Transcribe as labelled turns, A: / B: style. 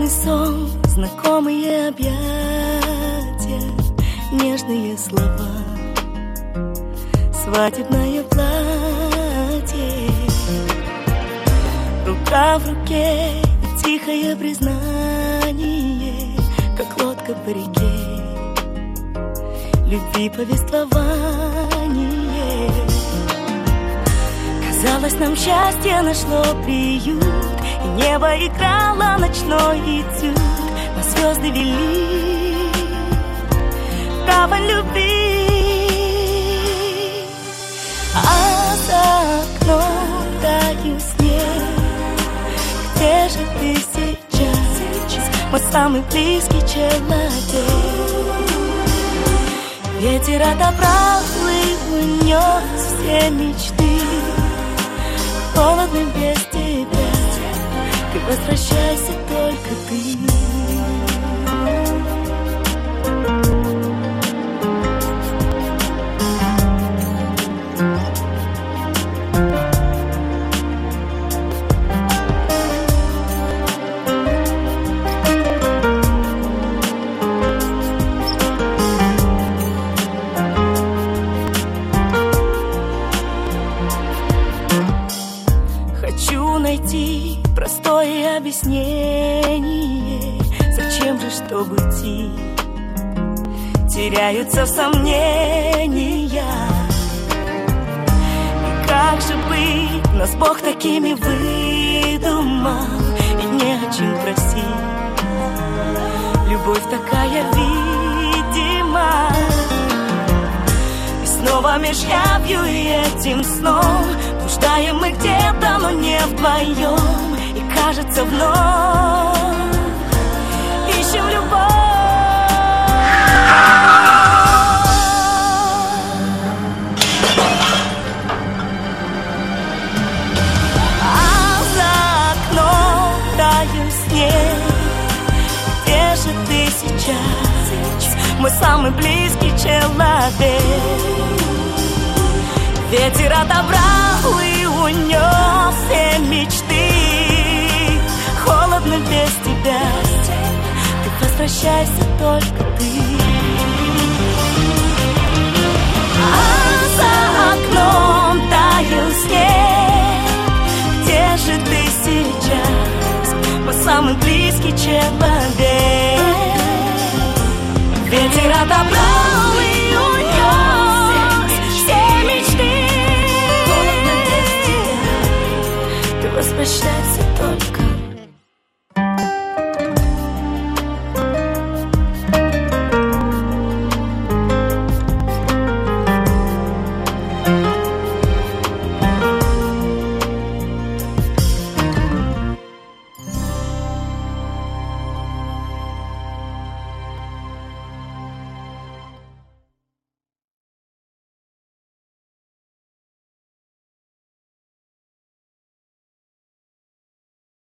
A: Страстный сон, знакомые объятия, нежные слова, свадебное платье, рука в руке, тихое признание, как лодка по реке, любви повествование. Казалось, нам счастье нашло приют, и небо играло ночной этюд, но звезды вели в гавань любви. А за окном тает снег. Где же ты сейчас? Мой самый близкий человек. Ветер отобрал и унес все мечты. Холодно без тебя, ты возвращайся только ты. Хочу найти простое объяснение, зачем же, чтобы идти, теряются в сомнения. И как же быть, нас Бог такими выдумал, и не о чем просить. Любовь такая видима, и снова меж явью и этим сном блуждаем мы где-то, но не вдвоем. И кажется, вновь ищем любовь. А за окном тает снег. Где же ты сейчас, мой самый близкий человек? Ветер отобрал и унес все мечты. Холодно без тебя, ты возвращайся только ты.